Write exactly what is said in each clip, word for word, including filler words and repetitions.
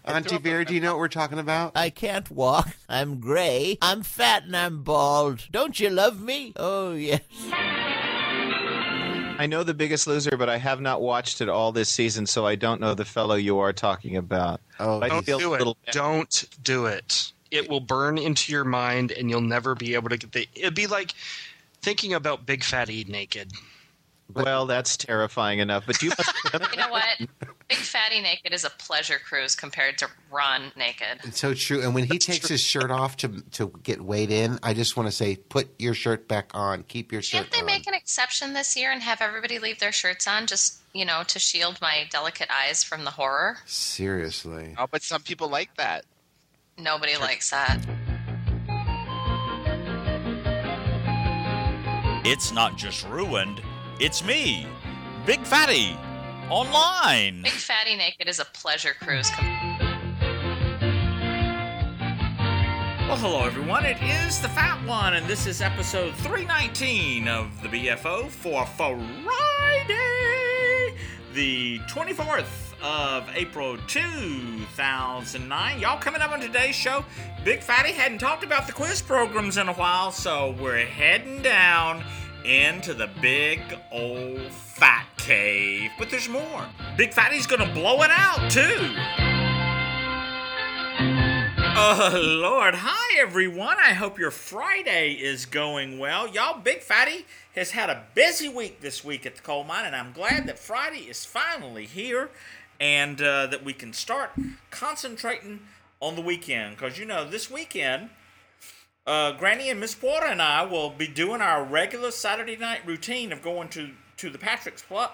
Auntie Vera, do you know what we're talking about? I can't walk. I'm gray. I'm fat and I'm bald. Don't you love me? Oh, yes. I know The Biggest Loser, but I have not watched it all this season, so I don't know the fellow you are talking about. Oh, I Don't feel do a it. little- Don't do it. It will burn into your mind, and you'll never be able to get the. It'd be like thinking about Big Fat Eat Naked. Well, that's terrifying enough. But you must You know what? Big Fatty Naked is a pleasure cruise compared to Run Naked. It's so true. And when he takes his shirt off to to get weighed in, I just want to say, put your shirt back on. Keep your shirt Can't they on. make an exception this year and have everybody leave their shirts on just, you know, to shield my delicate eyes from the horror? Seriously. Oh, but some people like that. Nobody likes that. It's not just ruined, it's me, Big Fatty, online. Big Fatty Naked is a pleasure cruise. Com- Well, hello everyone, it is the Fat One, and this is episode three nineteen of the B F O for Friday, the twenty-fourth of April two thousand nine. Y'all coming up on today's show, Big Fatty hadn't talked about the quiz programs in a while, so we're heading down into the big old fat cave. But there's more. Big Fatty's gonna blow it out, too. Oh, Lord. Hi, everyone. I hope your Friday is going well. Y'all, Big Fatty has had a busy week this week at the coal mine, and I'm glad that Friday is finally here and uh, that we can start concentrating on the weekend. Because, you know, this weekend, uh, Granny and Miss Porter and I will be doing our regular Saturday night routine of going to, to the Patrick's Pub,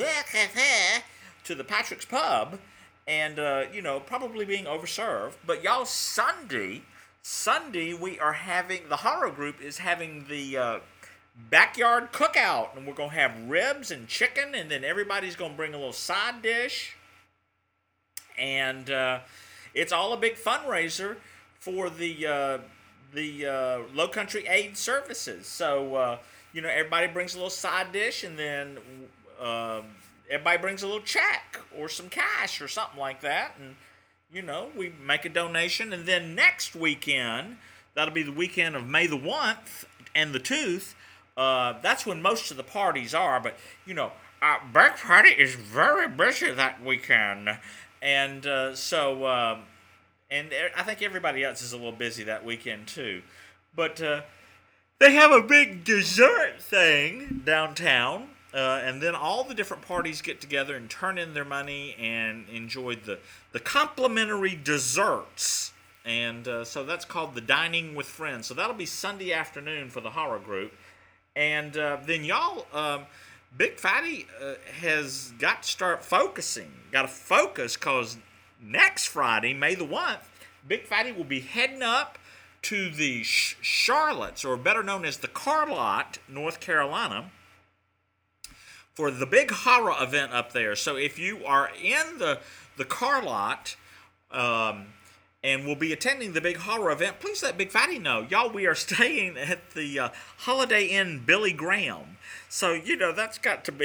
to the Patrick's Pub, and, uh, you know, probably being overserved. But y'all, Sunday, Sunday we are having, the horror group is having the uh, backyard cookout. And we're going to have ribs and chicken, and then everybody's going to bring a little side dish. And uh, it's all a big fundraiser for the uh, the uh, Low Country Aid Services. So, uh, you know, everybody brings a little side dish, and then uh, everybody brings a little check or some cash or something like that. And, you know, we make a donation. And then next weekend, that'll be the weekend of May the first and the tooth. Uh, that's when most of the parties are. But, you know, our Black Party is very busy that weekend. And uh, so, um, and I think everybody else is a little busy that weekend too. But uh, they have a big dessert thing downtown. Uh, and then all the different parties get together and turn in their money and enjoy the, the complimentary desserts. And uh, so that's called the Dining with Friends. So that'll be Sunday afternoon for the horror group. And uh, then y'all... Um, Big Fatty uh, has got to start focusing. Got to focus because next Friday, May the first, Big Fatty will be heading up to the Sh- Charlottes, or better known as the Carlot, North Carolina, for the big horror event up there. So if you are in the, the Carlot um, and will be attending the big horror event, please let Big Fatty know. Y'all, we are staying at the uh, Holiday Inn Billy Graham. So, you know, that's got to be,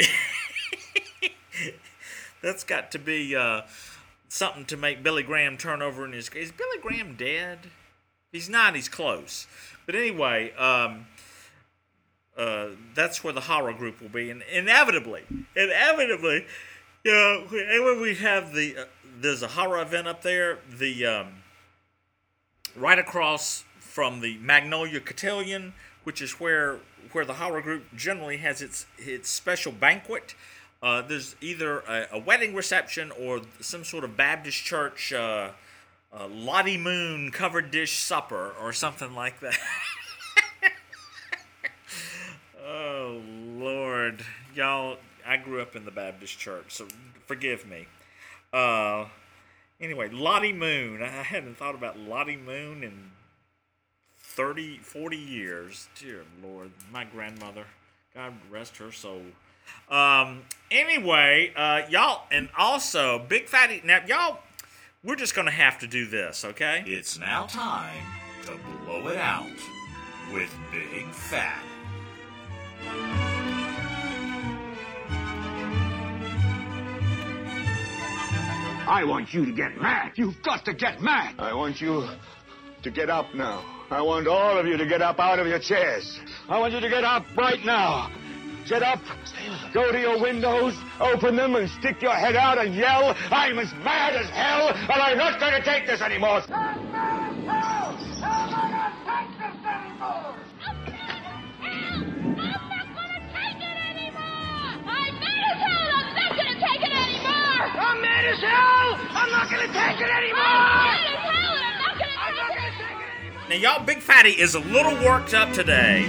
that's got to be uh, something to make Billy Graham turn over in his, is Billy Graham dead? He's not, he's close. But anyway, um, uh, that's where the horror group will be. And inevitably, inevitably, you know, when we have the, uh, there's a horror event up there, the, um, right across from the Magnolia Cotillion, which is where where the horror group generally has its its special banquet. Uh, there's either a, a wedding reception or some sort of Baptist church uh, uh, Lottie Moon covered dish supper or something like that. Oh, Lord. Y'all, I grew up in the Baptist church, so forgive me. Uh, anyway, Lottie Moon. I hadn't thought about Lottie Moon in thirty, forty years. Dear Lord, my grandmother, God rest her soul. Um, anyway, uh, y'all, and also, Big Fatty, now, y'all, we're just going to have to do this, okay? It's now time to blow it out with Big Fat. I want you to get mad. You've got to get mad. I want you to get up now. I want all of you to get up out of your chairs. I want you to get up right now. Get up, go to your windows, open them, and stick your head out and yell, I'm as mad as hell, and I'm not going to take this anymore. I'm mad as hell! I'm not going to take this anymore! I'm not going to take it anymore! I'm mad as hell! I'm not going to take it anymore! I'm mad as hell! I'm not going to take it anymore! I'm mad as hell, and I'm not going to take it anymore! Now, y'all, Big Fatty is a little worked up today,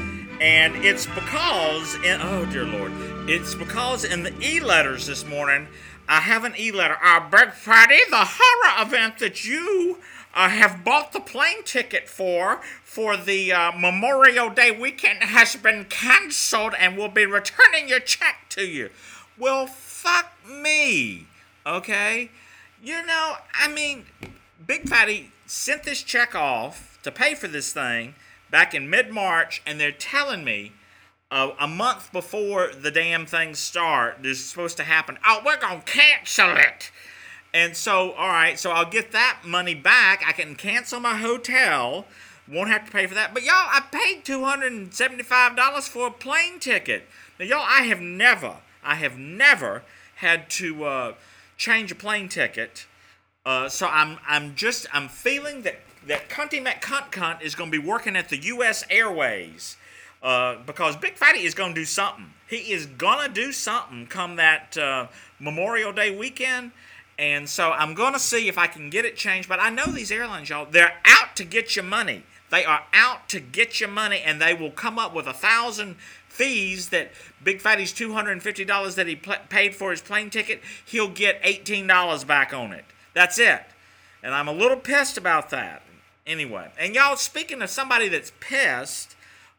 and it's because, in, oh dear Lord, it's because in the e-letters this morning, I have an e-letter. Uh, Big Fatty, the horror event that you uh, have bought the plane ticket for, for the uh, Memorial Day weekend has been canceled and we'll be returning your check to you. Well, fuck me, okay? You know, I mean, Big Fatty sent this check off to pay for this thing back in mid-March, and they're telling me uh, a month before the damn things start, this is supposed to happen. Oh, we're going to cancel it. And so, all right, so I'll get that money back. I can cancel my hotel. Won't have to pay for that. But, y'all, I paid two hundred seventy-five dollars for a plane ticket. Now, y'all, I have never, I have never had to uh, change a plane ticket. Uh, so I'm, I'm just, I'm feeling that that Cunty McCunt Cunt is going to be working at the U S Airways uh, because Big Fatty is going to do something. He is going to do something come that uh, Memorial Day weekend, and so I'm going to see if I can get it changed. But I know these airlines, y'all, they're out to get your money. They are out to get your money, and they will come up with a thousand fees that Big Fatty's two hundred fifty dollars that he pl- paid for his plane ticket, he'll get eighteen dollars back on it. That's it. And I'm a little pissed about that. Anyway, and y'all, speaking of somebody that's pissed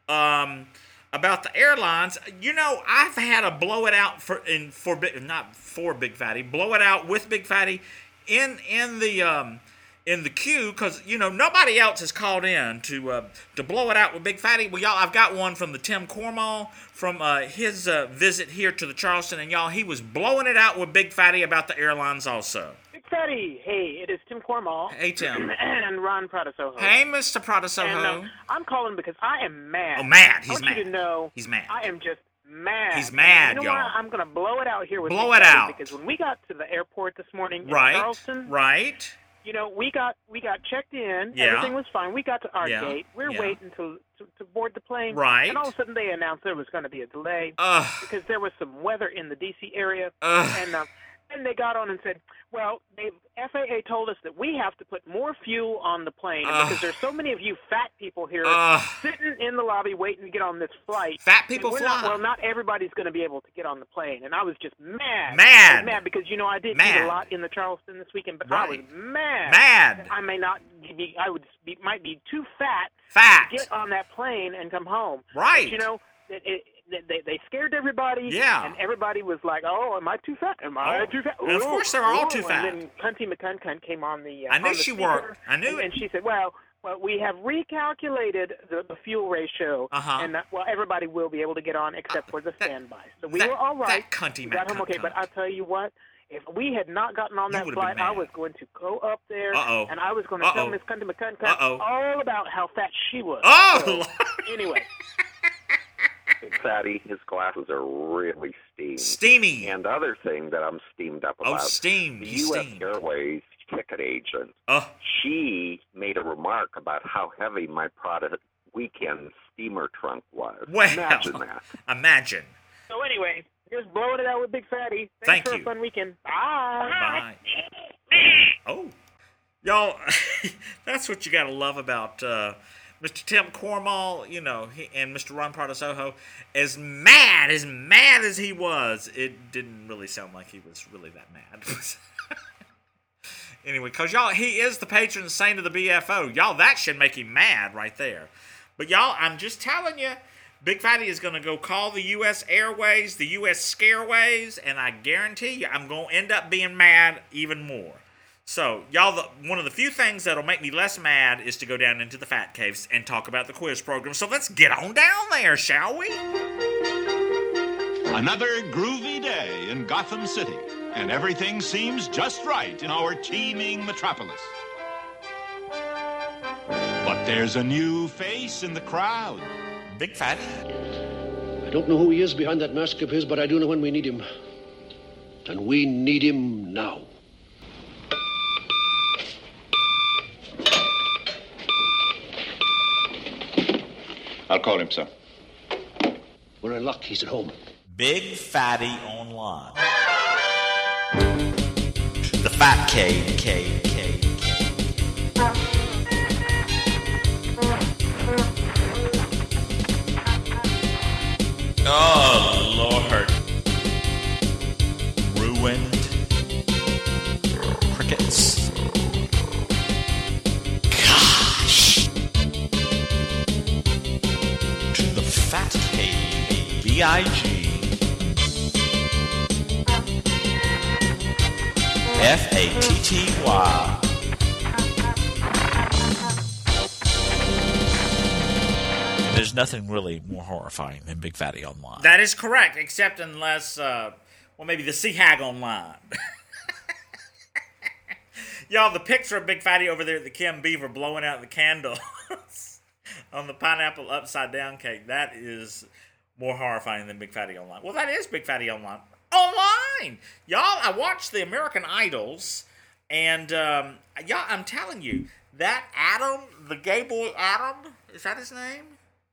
um, about the airlines, you know, I've had a blow it out for in for not for Big Fatty, blow it out with Big Fatty in in the um, in the queue because you know nobody else has called in to uh, to blow it out with Big Fatty. Well, y'all, I've got one from the Tim Cormall from uh, his uh, visit here to the Charleston, and y'all, he was blowing it out with Big Fatty about the airlines also. Fatty, hey, it is Tim Cormall. Hey, Tim. And Ron Pradasoho. Hey, Mister Pradasoho. And, uh, I'm calling because I am mad. Oh, mad. He's I want mad. you to know He's mad. I am just mad. He's mad, and you know y'all. what? I'm going to blow it out here with Blow Big it Fatty out. Because when we got to the airport this morning right, in Charleston, right. you know, we got we got checked in. Yeah. Everything was fine. We got to our yeah. gate. We We're yeah. waiting to, to to board the plane. Right. And all of a sudden they announced there was going to be a delay Ugh. because there was some weather in the D C area. Ugh. And uh, then they got on and said, well, they, F A A told us that we have to put more fuel on the plane Ugh. because there's so many of you fat people here Ugh. sitting in the lobby waiting to get on this flight. Fat people we're fly. Not, well, not everybody's going to be able to get on the plane. And I was just mad. Mad. I was mad because, you know, I did mad. eat a lot in the Charleston this weekend, but right. I was mad. Mad. I may not be, I would be, might be too fat, fat to get on that plane and come home. Right. But, you know, it, it, They, they scared everybody, yeah. and everybody was like, "Oh, am I too fat? Am I oh. too fat?" And of course, they're all too fat. And then Cunty McCunt came on the. Uh, I knew on the she speaker, worked. I knew and, it. And she said, "Well, well, we have recalculated the, the fuel ratio, uh-huh. and uh, well, everybody will be able to get on except for the standby. So we that, were all right. That Cunty we got home okay, cunt. But I'll tell you what." If we had not gotten on that flight, I was going to go up there, Uh-oh. and I was going to Uh-oh. tell Miss Cunty McCunt Uh-oh. all about how fat she was. Oh, so, Lord. Anyway. Big Fatty, his glasses are really steamed. Steamy. And the other thing that I'm steamed up oh, about, steamed. the He's U S steamed. Airways ticket agent, oh. she made a remark about how heavy my Prada weekend steamer trunk was. Well, imagine that. Imagine. So anyway, just blowing it out with Big Fatty. Thanks Thank for you. a fun weekend. Bye. Bye. Oh. Y'all, that's what you got to love about uh, Mister Tim Cormall, you know, he, and Mister Ron Pradasoho. As mad, as mad as he was, it didn't really sound like he was really that mad. Anyway, because y'all, he is the patron saint of the B F O. Y'all, that should make him mad right there. But y'all, I'm just telling you, Big Fatty is going to go call the U S Airways, the U S Scareways, and I guarantee you I'm going to end up being mad even more. So, y'all, the, one of the few things that'll make me less mad is to go down into the Fat Caves and talk about the quiz program. So let's get on down there, shall we? Another groovy day in Gotham City, and everything seems just right in our teeming metropolis. But there's a new face in the crowd. Big Fatty. I don't know who he is behind that mask of his, but I do know when we need him. And we need him now. I'll call him, sir. We're in luck. He's at home. Big Fatty Online. The Fat Cave, Cave, Cave, Cave. Oh, Lord. Ruined. Crickets. Gosh. The Fat Cave, B I G. F A T T Y. There's nothing really more horrifying than Big Fatty Online. That is correct, except unless, uh, well, maybe the Sea Hag Online. Y'all, the picture of Big Fatty over there at the Kim Beaver blowing out the candles on the pineapple upside down cake, that is more horrifying than Big Fatty Online. Well, that is Big Fatty Online. Online! Y'all, I watched the American Idols, and, um, y'all, I'm telling you, that Adam, the gay boy Adam, is that his name?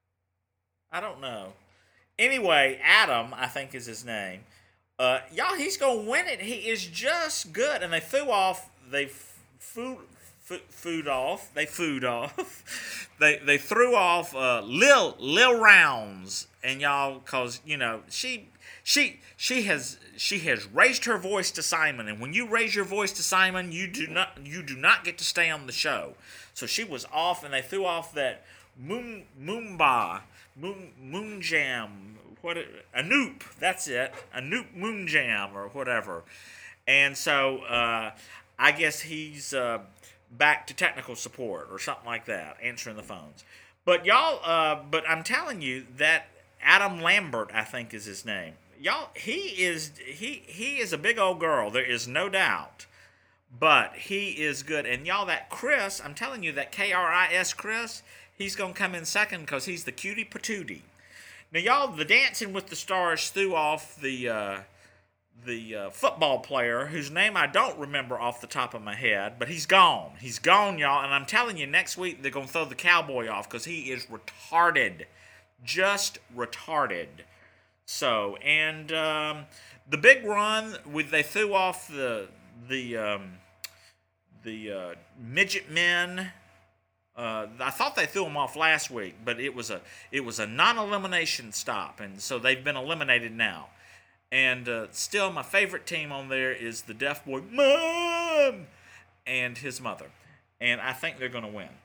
I don't know. Anyway, Adam, I think is his name. Uh, y'all, he's going to win it. He is just good. And they threw off, they food, food, food off, they food off. they they threw off uh, Lil, Lil Rounds. And y'all, because, you know, she... She she has she has raised her voice to Simon, and when you raise your voice to Simon, you do not you do not get to stay on the show. So she was off, and they threw off that moon moomba moon moon jam what Anoop, that's it, Anoop moon jam or whatever. And so uh, I guess he's uh, back to technical support or something like that, answering the phones. But y'all, uh, but I'm telling you that Adam Lambert, I think is his name. Y'all, he is he he is a big old girl. There is no doubt, but he is good. And y'all, that Chris, I'm telling you, that K R I S Chris, he's gonna come in second because he's the cutie patootie. Now, y'all, the Dancing with the Stars threw off the uh, the uh, football player whose name I don't remember off the top of my head, but he's gone. He's gone, y'all. And I'm telling you, next week they're gonna throw the cowboy off because he is retarded, just retarded. So, and um, the big run, with they threw off the the um, the uh, midget men. Uh, I thought they threw them off last week, but it was a it was a non-elimination stop, and so they've been eliminated now. And uh, still, my favorite team on there is the Deaf Boy Mom and his mother, and I think they're going to win.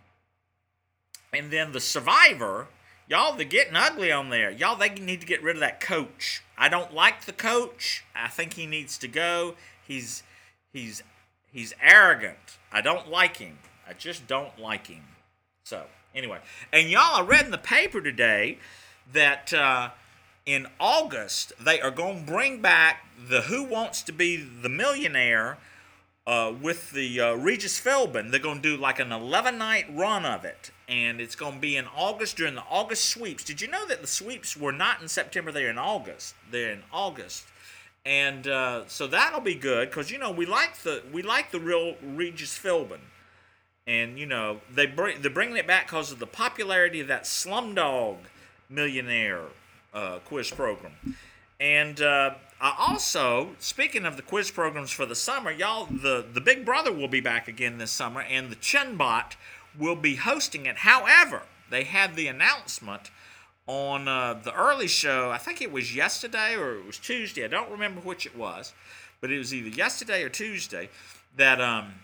And then the Survivor. Y'all, they're getting ugly on there. Y'all, they need to get rid of that coach. I don't like the coach. I think he needs to go. He's he's he's arrogant. I don't like him. I just don't like him. So, anyway. And y'all, I read in the paper today that uh, in August, they are going to bring back the Who Wants to Be the Millionaire uh, with the uh, Regis Philbin. They're going to do like an eleven-night run of it. And it's going to be in August during the August sweeps. Did you know that the sweeps were not in September? They're in August. They're in August. And uh, so that'll be good because, you know, we like the we like the real Regis Philbin. And, you know, they bring, they're bringing it back because of the popularity of that Slumdog Millionaire uh, quiz program. And uh, I also, speaking of the quiz programs for the summer, y'all, the, the Big Brother will be back again this summer, and the Chinbot will be hosting it. However, they had the announcement on uh, the early show, I think it was yesterday or it was Tuesday, I don't remember which it was, but it was either yesterday or Tuesday, that um,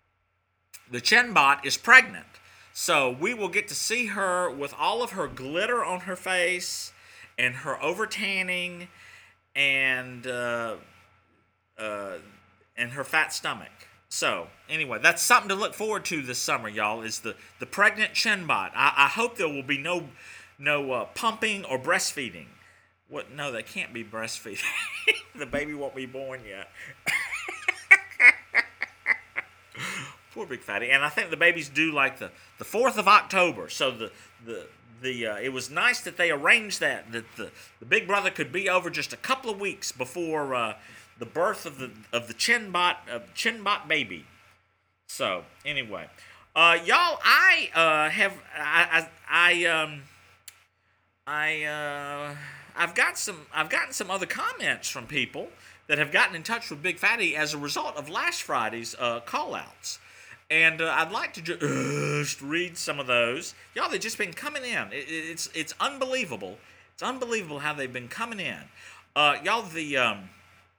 the Chinbot is pregnant. So we will get to see her with all of her glitter on her face and her over-tanning and, uh, uh, and her fat stomach. So, anyway, that's something to look forward to this summer, y'all, is the, the pregnant Chinbot. I, I hope there will be no no uh, pumping or breastfeeding. What? No, they can't be breastfeeding. The baby won't be born yet. Poor Big Fatty. And I think the baby's due like the, the fourth of October. So the the the uh, it was nice that they arranged that that the, the big brother could be over just a couple of weeks before uh, the birth of the of the Chinbot uh, Chinbot baby. So anyway, uh, y'all, I uh, have I I, I um I uh, I've got some I've gotten some other comments from people that have gotten in touch with Big Fatty as a result of last Friday's uh, call-outs. And uh, I'd like to just read some of those. Y'all, they've just been coming in. It, it's it's unbelievable. It's unbelievable how they've been coming in. Uh, y'all, the um,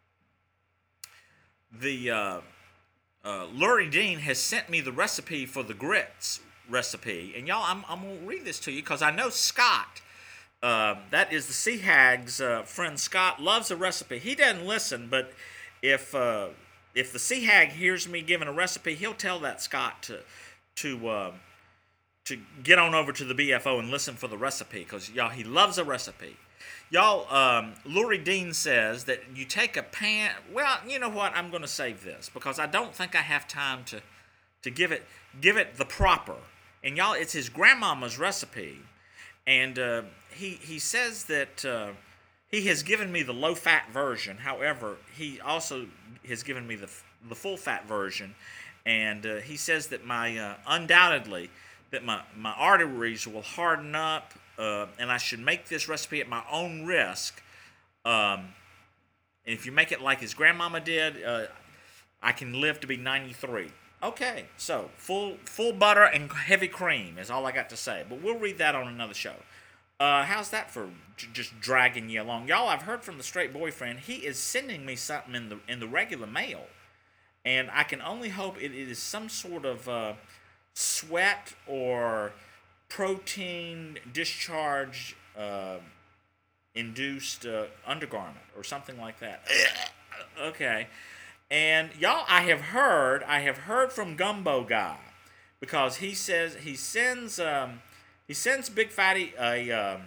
the uh, uh, Lurie Dean has sent me the recipe for the grits recipe. And y'all, I'm I'm gonna read this to you because I know Scott. Uh, that is the Sea Hag's uh, friend Scott loves a recipe. He doesn't listen, but if uh, if the Sea Hag hears me giving a recipe, he'll tell that Scott to to uh, to get on over to the B F O and listen for the recipe because y'all he loves a recipe. Y'all, um, Lurie Dean says that you take a pan. Well, you know what? I'm going to save this because I don't think I have time to to give it give it the proper. And y'all, it's his grandmama's recipe. And uh, he he says that uh, he has given me the low-fat version. However, he also has given me the the full-fat version. And uh, he says that my uh, undoubtedly that my, my arteries will harden up, uh, and I should make this recipe at my own risk. Um, and if you make it like his grandmama did, uh, I can live to be ninety-three. Okay, so full full butter and heavy cream is all I got to say. But we'll read that on another show. Uh, how's that for j- just dragging you along? Y'all, I've heard from the straight boyfriend. He is sending me something in the in the regular mail. And I can only hope it, it is some sort of uh, sweat or protein discharge uh, induced uh, undergarment or something like that. Okay. And y'all, I have heard, I have heard from Gumbo Guy because he says he sends, um, he sends Big Fatty a um,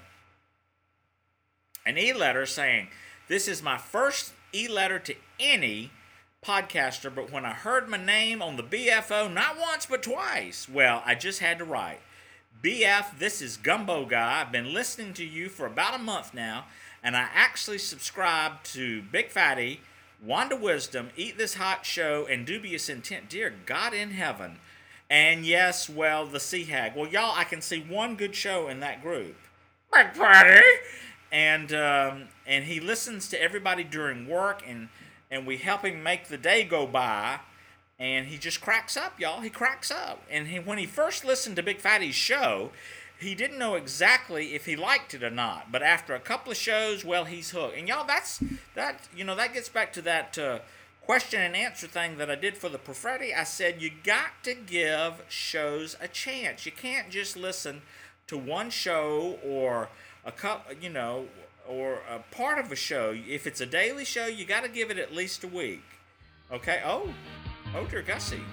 an e-letter saying, "This is my first e-letter to any podcaster, but when I heard my name on the B F O, not once but twice, well, I just had to write. B F, this is Gumbo Guy. I've been listening to you for about a month now, and I actually subscribe to Big Fatty, Wanda Wisdom, Eat This Hot Show, and Dubious Intent. Dear God in heaven. And yes, well, the Sea Hag. Well, y'all, I can see one good show in that group. Big Fatty! And, um, and he listens to everybody during work, and, and we help him make the day go by. And he just cracks up, y'all. He cracks up. And he, when he first listened to Big Fatty's show, he didn't know exactly if he liked it or not. But after a couple of shows, well, he's hooked. And y'all, that's that. You know, that gets back to that uh, question and answer thing that I did for the Profretti. I said you got to give shows a chance. You can't just listen to one show or a couple, you know, or a part of a show. If it's a daily show, you got to give it at least a week. Okay. Oh, oh dear Gussie.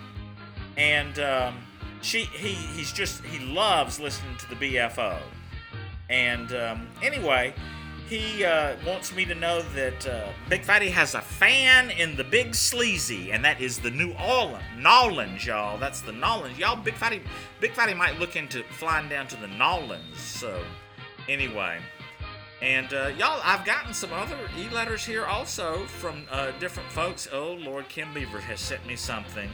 And um, She he he's just he loves listening to the B F O, and um, anyway, he uh, wants me to know that uh, Big Fatty has a fan in the Big Sleazy, and that is the New Orleans Nolans, y'all. That's the Nolans, y'all. Big Fatty Big Fatty might look into flying down to the Nolans. So anyway, and uh, y'all, I've gotten some other e-letters here also from uh, different folks. Oh Lord, Kim Beaver has sent me something.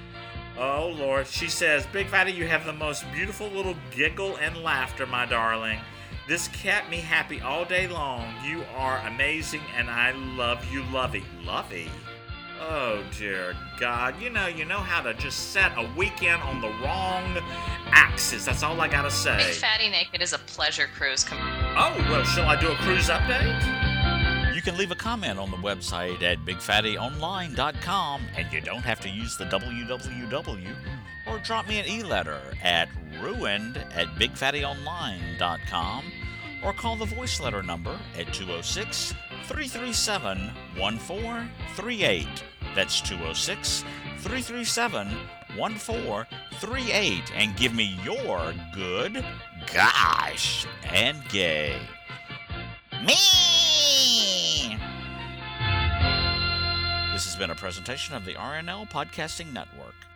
Oh, Lord. She says, Big Fatty, you have the most beautiful little giggle and laughter, my darling. This kept me happy all day long. You are amazing, and I love you, Lovey. Lovey? Oh, dear God. You know, you know how to just set a weekend on the wrong axis. That's all I gotta say. Big Fatty Naked is a pleasure cruise. Come Oh, well, shall I do a cruise update? You can leave a comment on the website at big fatty online dot com, and you don't have to use the W W W, or drop me an e-letter at ruined at big fatty online dot com, or call the voice letter number at two oh six, three three seven, one four three eight. That's two oh six, three three seven, one four three eight, and give me your good, gosh, and gay. Me! has been a presentation of the R N L Podcasting Network.